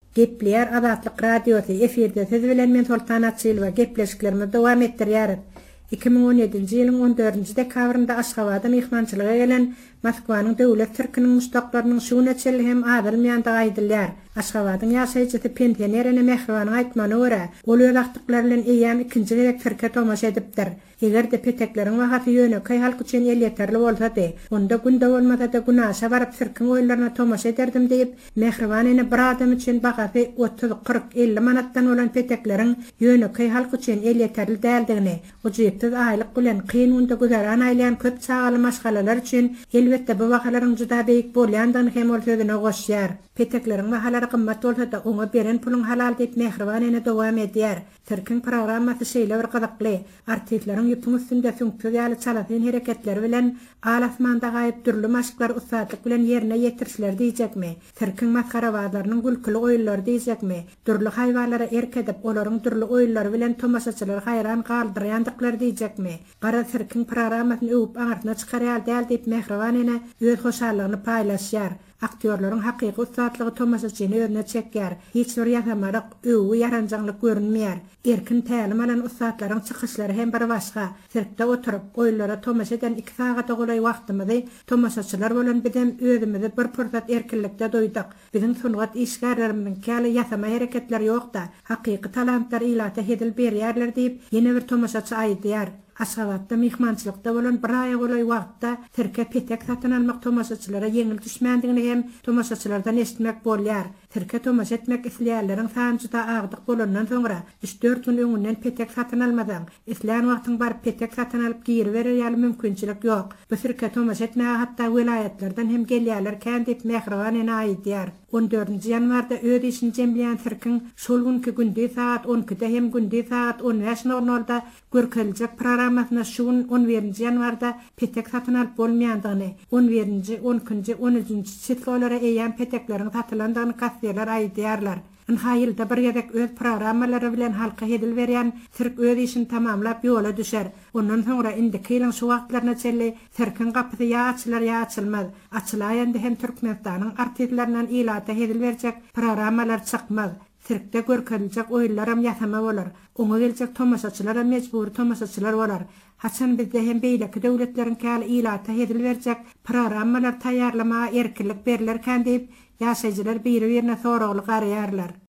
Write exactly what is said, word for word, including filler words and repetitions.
Gepler Adatlyk radiosu efirde siz bilen men Sultan Atçylova gepleşiklerimi dowam etdirýär. iki bin on ýedinji ýylyň on dördünji dekabrynda Aşgabatda mehmançylyga gelen Moskwanyň döwlet türkiniň muştaklarynyň şu neçeli hem adylmýanda aýdylýar. Aşgabatyň ýaşaýjy pensionerine Mehriwanyň aýtmany görä, ol öz akdyklar bilen eýäm ikinji gerek türke tomaşa edipdir. Eger de peteklerin wagty ýöneköy halk üçin el ýeterli bolsa-da, onda günde bolmasa da günaşa baryp türkiň oýlaryna tomaşa ederdim diýip, Mehriwanyny bir adam üçin bagasy otuz kırk elli manatdan bolan peteklerin ýöneköy halk üçin el ýeterli däldigini, ujuýypsyz aýlyk bilen kyn günde güzaran aýlayan köp çagaly maşgalalar üçin elbetde bu wagalaryň juda beýik bolýandygyny hem ol sözüne goşýar. Peteklerin bahalary gymmat bolsa da oňa beren puluň halal diýip Mehriwanyny dowam edýär. Türkiň programmasy şeýle bir gyzykly, artistlaryň ýüpüň üstünde funksiýaly çalasyn hereketleri bilen alasmanda gaýyp türlü maşyklar ustadlyk bilen ýerine ýetirişler diýjekmi? Türkiň maskarabaýlarynyň gülküli oýunlary diýjekmi? Türlü haýwanlara erkedip olaryň türlü oýunlary bilen tomaşaçylary haýran galdyrýandyklary diýjekmi? Gara Türkiň programmasyny öwüp aňartyna çykarýar däl diýip Mehriwanyny öz hoşallygyny paýlaşýar. Aktyorlaryň hakyky ustadlygy tomaşaçyny özüne çekýär. Hiç bir ýatamaryk, öwü ýaranjaklyk görünmeýär. Erkin tälim alan ustadlaryň çykyşlary hem bir başga. Sirkde oturup oýullara tomaşa eden iki sagata golay wagtymyzy tomaşaçylar bolan bizem özümizi bir pursat erkinlikde doýdyk. Biziň sungat işgärlerimiň käle ýasama hereketleri ýokda. Hakyky talantlar ilata edil berýärler diýip ýene bir tomaşaçy aýdýar. Aşgabatda mehmançylykda bolan bir aý golay wagtda Türkiýe petek satyn almak tomaşaçylara ýeňil düşmändigini hem tomaşaçylardan eşitmek bolýar. Türkiýe tomaşa etmek isleýärleriň sany juda agdyk bolandan soňra üç dört gün öňünden petek satyn almadan isleýän wagtyň baryp petek satyn alyp geri berýär mümkinçilik ýok. Bu Türkiýe tomaşa etmäge hatda vilayetlerden hem gelýärler kän diýip Mehriwanyny aýdýar. on dördünji ýanwarda öz işini jemleýän Türkiň şol günkü gündi saat on ikide hem gündi saat on beş nol nolda görkeljek programmasyna şuň on birinji ýanwarda petek satyn alyp bolmaýandygyny, on birinji, on ikinji, on üçinji çetlara eýän petekleriň satylandygyny kasserler aýdýarlar. Haýylda bir ýerek öz programmalary bilen halka hedil berýän Türk öz işini tamamlap ýola düşer. Ondan soňra indiki ýylyň şu wagtlaryna çelli Türkiň gapysy ýa açylar ýa açylmaz. Açylaýandy hem Türkmenistanyň artistlerinden ilata hedil berjek programmalar çykmaz. Türkde görkeljek oýunlaram ýasama bolar. Oňa geljek tomaşaçylara mejbur tomaşaçylar bolar. Haçan bizde hem beýleki döwletleriň käli ilata hedil berjek programmalar taýýarlama erkinlik berler kän diýip ýaşaýjylar biri-birine soragly garaýarlar.